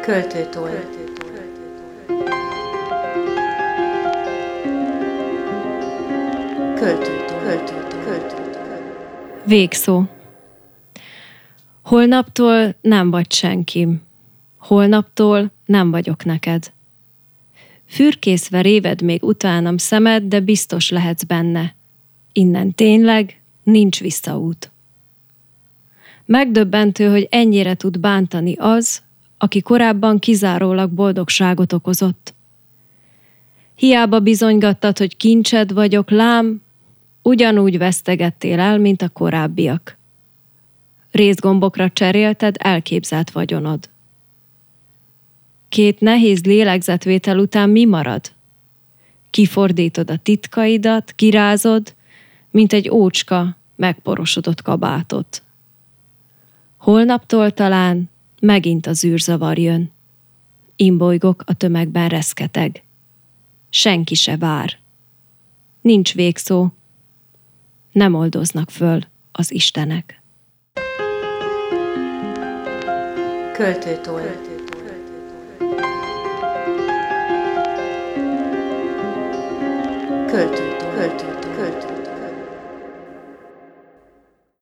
Költőtoll. Végszó. Holnaptól nem vagy senkim. Holnaptól nem vagyok neked. Fürkészve réved még utánam szemed, de biztos lehetsz benne. Innen tényleg nincs visszaút. Megdöbbentő, hogy ennyire tud bántani az, aki korábban kizárólag boldogságot okozott. Hiába bizonygattad, hogy kincsed vagyok, lám, ugyanúgy vesztegettél el, mint a korábbiak. Részgombokra cserélted elképzelt vagyonod. 2 nehéz lélegzetvétel után mi marad? Kifordítod a titkaidat, kirázod, mint egy ócska megporosodott kabátot. Holnaptól talán megint az űrzavar jön. Imbolygok a tömegben reszketeg. Senki se vár. Nincs végszó. Nem oldoznak föl az istenek. Költőtoll. Költőtoll.